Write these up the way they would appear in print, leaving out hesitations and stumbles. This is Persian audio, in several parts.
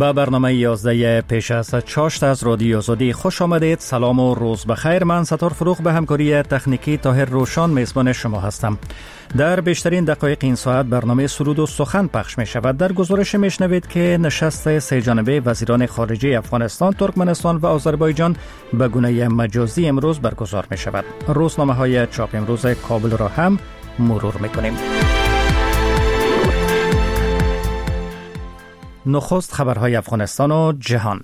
به برنامه 11 پیش از چاشت از رادیو آزادی خوش آمدید. سلام و روز بخیر. من ستار فروغ به همکاری تکنیکی طاهر روشان میزبان شما هستم. در بیشترین دقایق این ساعت برنامه سرود و سخن پخش می شود. در گزارش می شنوید که نشست سه جانبه وزیران خارجه افغانستان، ترکمنستان و آذربایجان به گونه مجازی امروز برگزار می شود. روزنامه های چاپ امروز کابل را هم مرور می کنیم. نخست خبرهای افغانستان و جهان.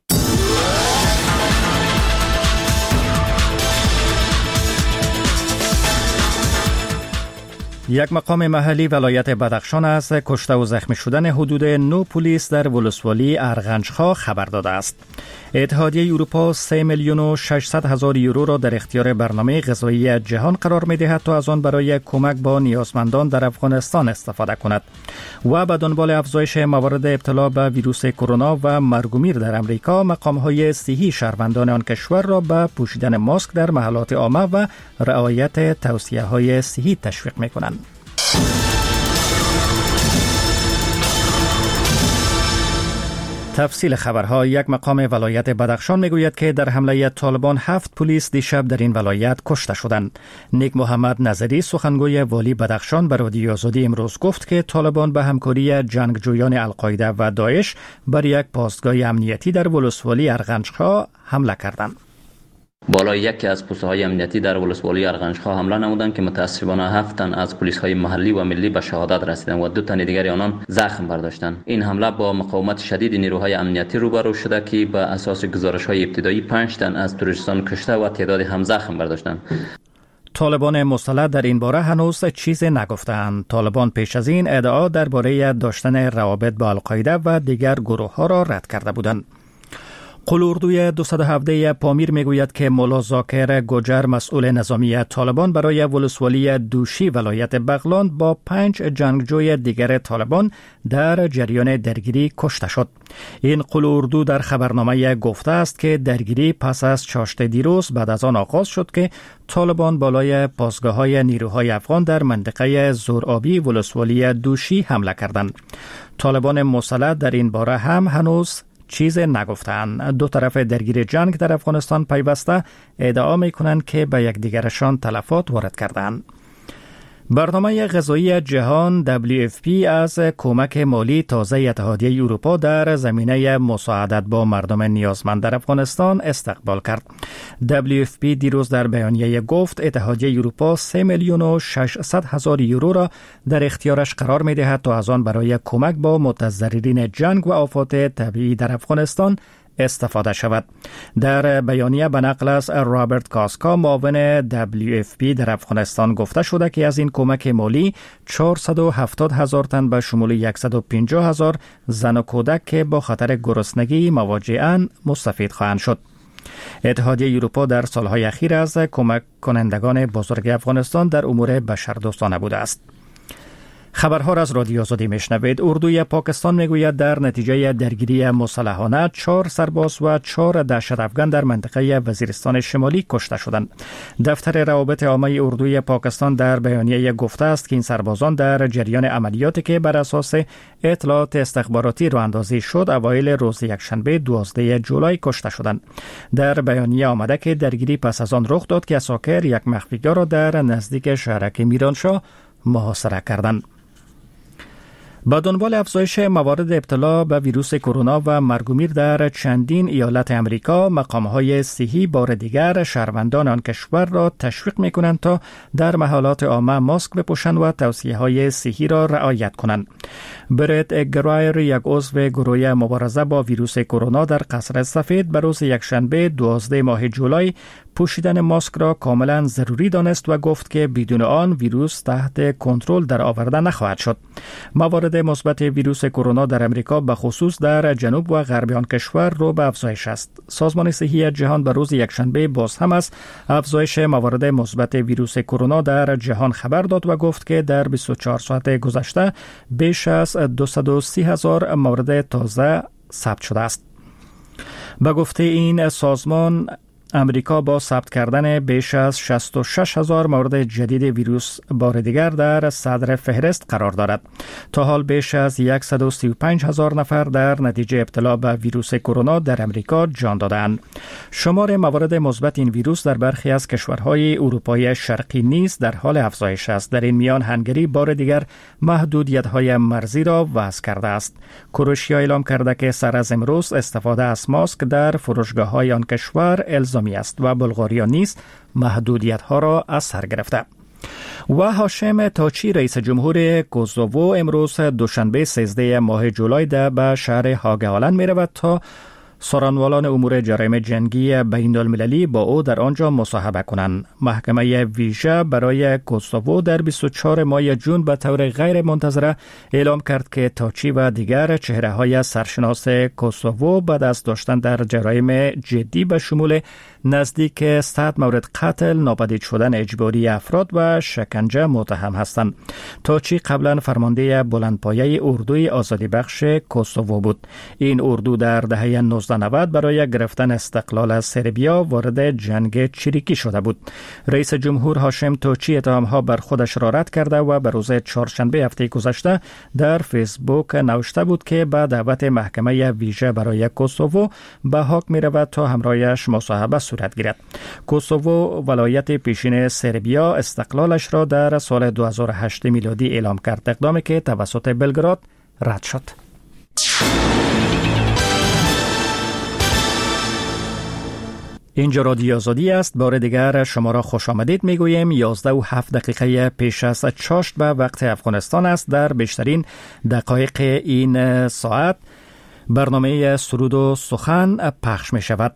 یک مقام محلی ولایت بدخشان از کشته و زخمی شدن حدود 9 پلیس در ولسوالی ارغنجخا خبر داده است. اتحادیه اروپا 3,600,000 یورو را در اختیار برنامه غذایی جهان قرار می دهد تا از آن برای کمک با نیازمندان در افغانستان استفاده کند و به دنبال افزایش موارد ابتلا به ویروس کرونا و مرگ و میر در امریکا، مقام‌های صحی شهروندان آن کشور را به پوشیدن ماسک در محلات عامه و رعایت توصیه‌های صحی تشویق می‌کنند. تفصیل خبرها. یک مقام ولایت بدخشان میگوید که در حمله طالبان 7 پلیس دیشب در این ولایت کشته شدند. نیک محمد نظری سخنگوی والی بدخشان به رادیو آزادی امروز گفت که طالبان به همکاری جنگجویان القاعده و داعش بر یک پاسگاه امنیتی در ولسوالی ارغنجخا حمله کردند. بالای یکی از پست‌های امنیتی در ولسوالی ارغنجخا حمله نمودند که متاسفانه 7 تن از پلیس‌های محلی و ملی به شهادت رسیدند و 2 تن دیگر آنان زخم برداشتند. این حمله با مقاومت شدید نیروهای امنیتی روبرو شده که به اساس گزارش‌های ابتدایی 5 تن از تروریستان کشته و تعداد هم زخم برداشتند. طالبان مسلح در این باره هنوز چیزی نگفتند. طالبان پیش از این ادعا درباره داشتن روابط با القاعده و دیگر گروه‌ها را رد کرده بودند. قلوردوی 217 پامیر میگوید که مولا زاکر گوجر مسئول نظامی طالبان برای ولسوالی دوشی ولایت بغلان با 5 جنگجوی دیگر طالبان در جریان درگیری کشته شد. این قلوردو در خبرنامه گفته است که درگیری پس از چاشت دیروز بعد از آن آغاز شد که طالبان بالای پاسگاه‌های نیروهای افغان در منطقه زورآبی ولسوالی دوشی حمله کردند. طالبان مسلح در این باره هم هنوز چیز نگفتند. دو طرف درگیر جنگ در افغانستان پیوسته ادعا می‌کنند که به یکدیگرشان تلفات وارد کردند. برنامه غذایی جهان WFP از کمک مالی تازه اتحادیه اروپا در زمینه مساعدت با مردم نیازمند در افغانستان استقبال کرد. WFP دیروز در بیانیه گفت اتحادیه اروپا 3,600,000 یورو را در اختیارش قرار می دهد تا از آن برای کمک با متضررین جنگ و آفات طبیعی در افغانستان استفاده شود. در بیانیه به نقل از رابرت کاسکا معاون WFP در افغانستان گفته شده که از این کمک مالی 470,000 تن به شمول 150,000 زن و کودک که با خطر گرسنگی مواجه‌اند مستفید خواهند شد. اتحادیه اروپا در سالهای اخیر از کمک کنندگان بزرگ افغانستان در امور بشردوستانه بوده است. خبرها را از رادیو آزادی میشنوید. اردوی پاکستان میگوید در نتیجه درگیری مسلحانه 4 سرباز و 4 دهشت افغان در منطقه وزیرستان شمالی کشته شدند. دفتر روابط عامه اردوی پاکستان در بیانیه گفته است که این سربازان در جریان عملیاتی که بر اساس اطلاعات استخباراتی راه اندازی شد اوایل روز یکشنبه 12 جولای کشته شدند. در بیانیه آمده که درگیری پس از آن رخ داد که اساکر یک مخفیگاه را در نزدیک شهرک میرانشاه محاصره کردند. با دنبال افزایش موارد ابتلا به ویروس کرونا و مرگ و میر در چندین ایالت امریکا، مقام‌های صحی بار دیگر شهروندان آن کشور را تشویق می‌کنند تا در محلات عامه ماسک بپوشند و توصیه‌های صحی را رعایت کنند. برت گرایر، یک عضو گروه مبارزه با ویروس کرونا در قصر سفید، به روز یکشنبه 12 ماه جولای پوشیدن ماسک را کاملا ضروری دانست و گفت که بدون آن ویروس تحت کنترل در آورده نخواهد شد. موارد مثبت ویروس کرونا در امریکا به خصوص در جنوب و غرب آن کشور رو به افزایش است. سازمان صحی جهان به روز یکشنبه باز هم از افزایش موارد مثبت ویروس کرونا در جهان خبر داد و گفت که در 24 ساعت گذشته بیش از 230,000 مورد تازه ثبت شده است. به گفته این سازمان امریکا با ثبت کردن بیش از 66,000 مورد جدید ویروس بار دیگر در صدر فهرست قرار دارد. تا حال بیش از 135,000 نفر در نتیجه ابتلا به ویروس کرونا در امریکا جان دادند. شمار موارد مثبت این ویروس در برخی از کشورهای اروپای شرقی نیز در حال افزایش است. در این میان هنگری بار دیگر محدودیت‌های مرزی را وضع کرده است. کروشیا اعلام کرده که سر از امروز استفاده از ماسک در فروشگاه‌های آن کشور الزامی است و بلغاریا نیز محدودیت‌ها را از سر گرفته. و هاشم تاچی رئیس جمهور کوسوو امروز دوشنبه 13 ماه جولای به شهر هاگه می رود تا سرانوالان امور جرایم جنگی بین المللی با او در آنجا مصاحبه کنند. محکمه ویژه برای کوسوو در 24 ماه جون به طور غیر منتظره اعلام کرد که تاچی و دیگر چهره‌های سرشناس کوسوو بعد از داشتن در جرایم جدی به شمول نزدیک 100 مورد قتل، ناپدید شدن اجباری افراد و شکنجه متهم هستند. تاچی قبلا فرمانده بلندپایه اردوی آزادی بخش کوسوو بود. این اردو در دهه 1990 برای گرفتن استقلال از سربیا وارد جنگ چریکی شده بود. رئیس جمهور هاشم تاچی اتهامها بر خودش را رد کرده و به روز چهارشنبه هفته گذشته در فیسبوک نوشته بود که به دعوت محکمه ویژه برای کوسوو به هاگ می رود تا همراهش مصاحبه صورت گیرد. کوسوو ولایت پیشین سربیا استقلالش را در سال 2008 میلادی اعلام کرد، اقدامی که توسط بلگراد رد شد. اینجا رادیو آزادی است. بار دیگر شما را خوش آمدید میگوییم. 11:07 پیش از چاشت به وقت افغانستان است. در بیشترین دقایق این ساعت برنامه سرود و سخن پخش می شود.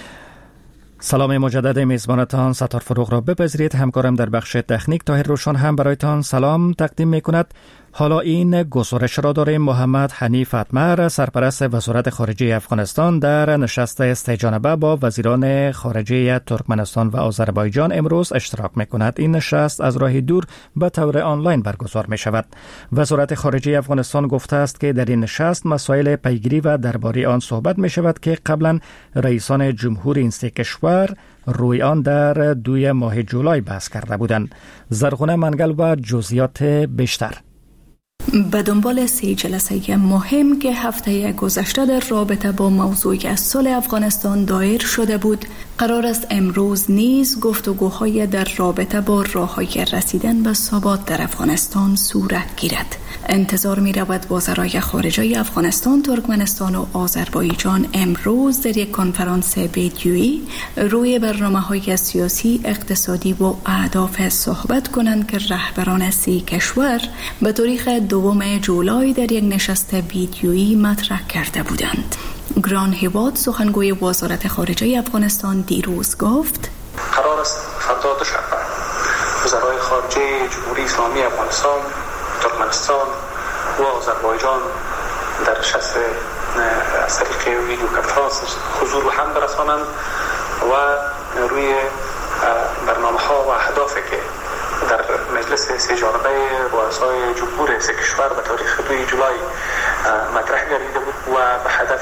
سلام مجدد میزبانتان ستار فروغ را بپذیرید. همکارم در بخش تکنیک طاهر روشن هم برایتان سلام تقدیم می کند. حالا این گزارش را داریم. محمد حنیف اتمر سرپرست وزارت خارجه افغانستان در نشست سه‌جانبه با وزیران خارجه ترکمنستان و آذربایجان امروز اشتراک می کند. این نشست از راه دور به طور آنلاین برگزار می شود. وزارت خارجه افغانستان گفته است که در این نشست مسائل پیگیری و درباره آن صحبت می شود که قبلا رئیسان جمهور این سه کشور روی آن در 2 ماه جولای بحث کرده بودند. زرغونه منگل و جزئیات بیشتر. به دنبال 3 جلسه مهم که هفته گذشته در رابطه با موضوع صلح افغانستان دایر شده بود، قرار است امروز نیز گفتگوهای در رابطه با راه‌های رسیدن به ثبات در افغانستان صورت گیرد. انتظار می رود وزرای خارجه افغانستان، ترکمنستان و آذربایجان امروز در یک کنفرانس ویدیویی روی برنامه‌های سیاسی، اقتصادی و اهداف صحبت کنند که رهبران 3 کشور به تاریخ 2 جولای در یک نشست ویدیویی مطرح کرده بودند. گران هیواد سخنگوی وزارت خارجه افغانستان دیروز گفت: قرار است فردا دوشنبه وزرای خارجه جمهوری اسلامی افغانستان، ترکمنستان و آذربایجان در نشست از طریق ویدیو کنفرانس حضور به هم برسانند و روی برنامه‌ها و اهدافی که در مجلس سه‌جانبه رؤسای جمهور 3 کشور به تاریخ 2 جولای مطرح گردیده بود و به هدف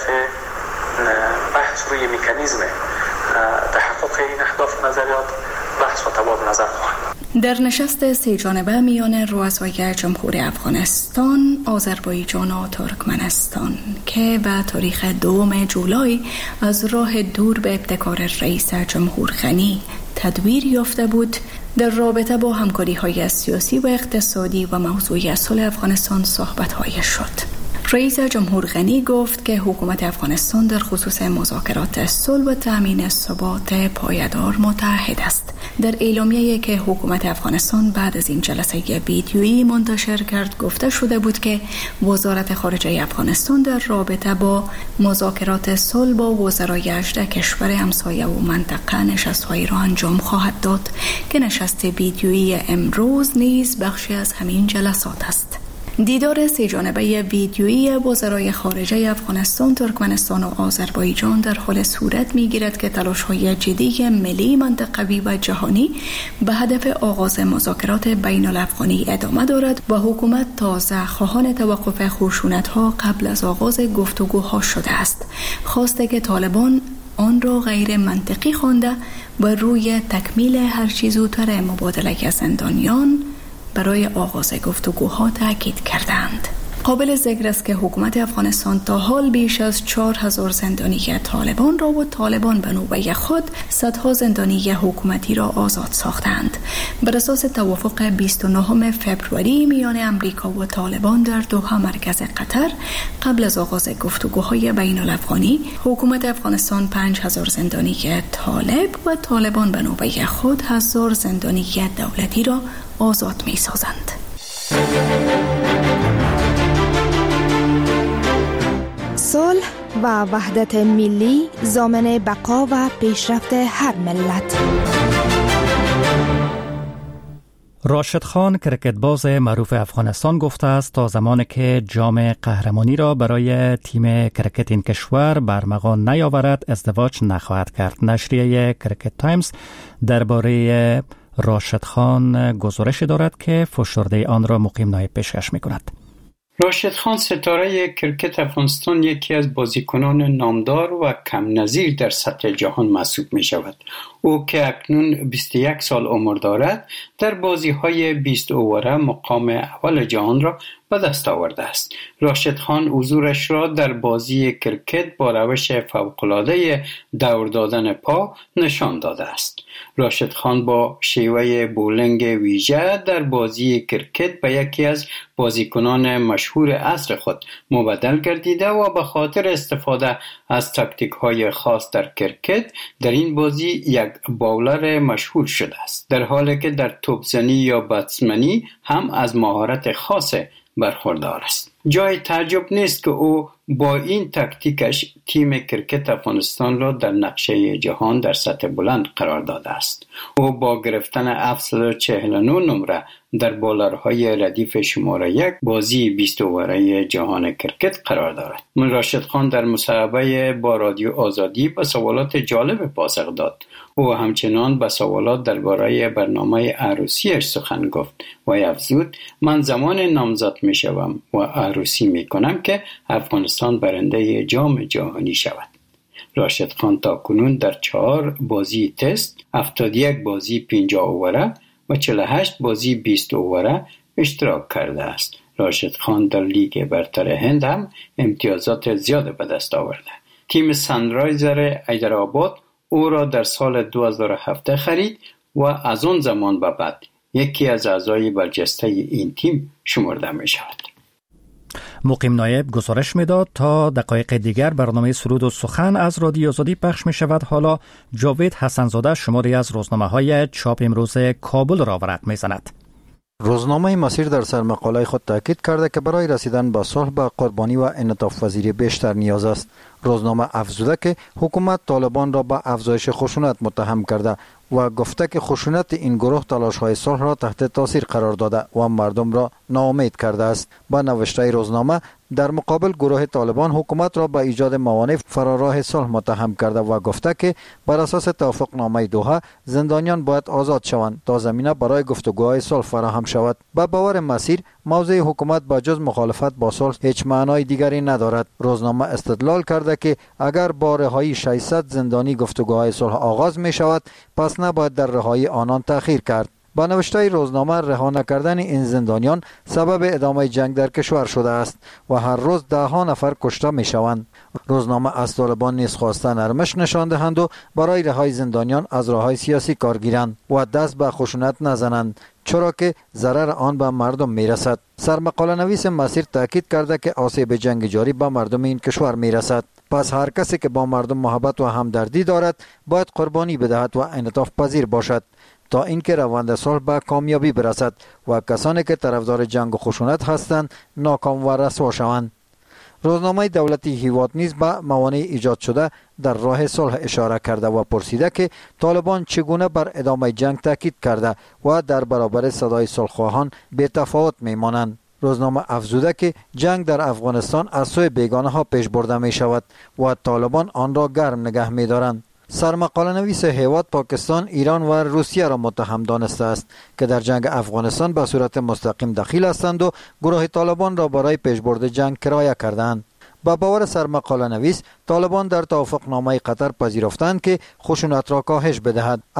بحث روی مکانیزم تحقق این اهداف نظریات بحث و تبادل نظر خواهد. در نشست 3 جانبه میان رؤسای جمهور افغانستان، آذربایجان و ترکمنستان که به تاریخ 2 جولای از راه دور به ابتکار رئیس جمهور غنی تدویر یافته بود، در رابطه با همکاری‌های سیاسی و اقتصادی و موضوع صلح افغانستان صحبت‌های شد. رئیس جمهور غنی گفت که حکومت افغانستان در خصوص مذاکرات صلح و تأمین ثبات پایدار متعهد است. در اعلامیه‌ای که حکومت افغانستان بعد از این جلسه ویدیویی منتشر کرد گفته شده بود که وزارت خارجه افغانستان در رابطه با مذاکرات صلح با وزرای 18 کشور همسایه و منطقه نشست‌هایی را انجام خواهد داد که نشست ویدیویی امروز نیز بخشی از همین جلسات است. دیدار 3 جانبه ویدیویی وزرای خارجه افغانستان، ترکمنستان و آذربایجان در حال صورت می‌گیرد که تلاش‌های جدی ملی، منطقوی و جهانی به هدف آغاز مذاکرات بین الافغانی ادامه دارد و حکومت تازه خواهان توقف خشونت‌ها قبل از آغاز گفتگوها شده است. خواسته که طالبان آن را غیر منطقی خوانده و روی تکمیل هرچی زودتر مبادله زندانیان برای آغاز گفتگوها تاکید کردند. قابل ذکر است که حکومت افغانستان تا حال بیش از 4000 زندانی طالبان را و طالبان به نوبه خود صدها زندانی حکومتی را آزاد ساختند. بر اساس توافق 29 فبروری میان امریکا و طالبان در دوحه مرکز قطر قبل از آغاز گفتگوهای بین الافغانی، حکومت افغانستان 5000 زندانی طالب و طالبان به نوبه خود 1000 زندانی دولتی را آزاد می سازند. صلح و وحدت ملی ضامن بقا و پیشرفت هر ملت. راشد خان کرکتباز معروف افغانستان گفته است تا زمانی که جام قهرمانی را برای تیم کرکت این کشور برمغان نیاورد ازدواج نخواهد کرد. نشریه کرکت تایمز درباره راشد خان گزارش دارد که فشرده آن را مقیم نایب پیشکش می‌کند. راشد خان ستاره کرکت افغانستان یکی از بازیکنان نامدار و کم نظیر در سطح جهان محسوب می شود. او که اکنون 21 سال عمر دارد در بازی‌های 20 اووره مقام اول جهان را به دست آورده است. راشد خان حضورش را در بازی کرکت با روش فوق‌العاده دور دادن پا نشان داده است. راشد خان با شیوه بولینگ ویژه در بازی کرکت به یکی از بازیکنان مشهور عصر خود مبدل گردیده و به خاطر استفاده از تاکتیک‌های خاص در کرکت در این بازی یک باولر مشهور شده است، در حالی که در توپزنی یا بتسمنی هم از مهارت خاص برخوردار است. جای تعجب نیست که او با این تاکتیکش تیم کرکت افغانستان را در نقشه جهان در سطح بلند قرار داده است. او با گرفتن 749 نمره در بالرهای ردیف شماره 1 بازی 20 اووره جهان کرکت قرار دارد. راشد خان در مصاحبه با رادیو آزادی به سوالات جالب پاسخ داد. او همچنان به سوالات درباره برنامه عروسیش سخن گفت و افزود: من زمان نامزد می شوم و عروسی می کنم که افغانستان برنده جام جهانی شود. راشد خان تا کنون در 4 بازی تست، 71 بازی 50 اووره و 48 بازی 20 اووره اشتراک کرده است. راشد خان در لیگ برتر هند هم امتیازات زیاد به دست آورده. تیم سنرایزر حیدرآباد او را در سال 2007 خرید و از آن زمان به بعد یکی از اعضای برجسته این تیم شمرده می شود. مقیم نایب گزارش میداد تا دقایق دیگر برنامه سرود و سخن از رادیو آزادی پخش می شود. حالا جاوید حسنزاده شماری از روزنامه‌های چاپ امروز کابل را ورق می زند. روزنامه مسیر در سرمقاله خود تاکید کرده که برای رسیدن به صلح به قربانی و انعطاف پذیری بیشتر نیاز است. روزنامه افزوده که حکومت طالبان را به افزایش خشونت متهم کرده و گفته که خشونت این گروه تلاش‌های صلح را تحت تاثیر قرار داده و مردم را ناامید کرده است. با نوشته روزنامه در مقابل گروه طالبان حکومت را به ایجاد موانع فراراه صلح متهم کرده و گفته که بر اساس توافقنامه دوحه زندانیان باید آزاد شوند تا زمینه برای گفتگوهای صلح فراهم شود. به باور مسیر موضع حکومت با جز مخالفت با صلح هیچ معنای دیگری ندارد. روزنامه استدلال کرده که اگر با رهایی 600 زندانی گفتگوهای صلح آغاز می شود پس نباید در رهایی آنان تأخیر کرد. با نوشته روزنامه رها نکردن این زندانیان سبب ادامه جنگ در کشور شده است و هر روز ده ها نفر کشته می شوند. روزنامه از طالبان نیز خواسته نرمش نشان دهند و برای رهایی زندانیان از راههای سیاسی کار گیرند و دست به خشونت نزنند، چرا که ضرر آن به مردم می رسد. سرمقاله نویس مسیر تاکید کرده که آسیب جنگ جاری به مردم این کشور می رسد. پس هر کسی که با مردم محبت و همدردی دارد باید قربانی بدهد و انعطاف پذیر باشد تا اینکه روند صلح به کامیابی برسد و کسانی که طرفدار جنگ و خشونت هستند ناکام و رسوا شوند. روزنامه دولتی هیواد نیز به موانع ایجاد شده در راه صلح اشاره کرده و پرسیده که طالبان چگونه بر ادامه جنگ تاکید کرده و در برابر صدای صلح‌خواهان بی‌تفاوت می‌مانند. روزنامه افزوده که جنگ در افغانستان از سوی بیگانه ها پیش برده می شود و طالبان آن را گرم نگه می دارند. سرمقاله نویس هیواد پاکستان، ایران و روسیه را متهم دانسته است که در جنگ افغانستان به صورت مستقیم دخیل هستند و گروه طالبان را برای پیشبرد جنگ کرایه کردند. با باور سرمقاله نویس، طالبان در توافقنامه قطر پذیرفتند که خشونت را کاهش بدهد.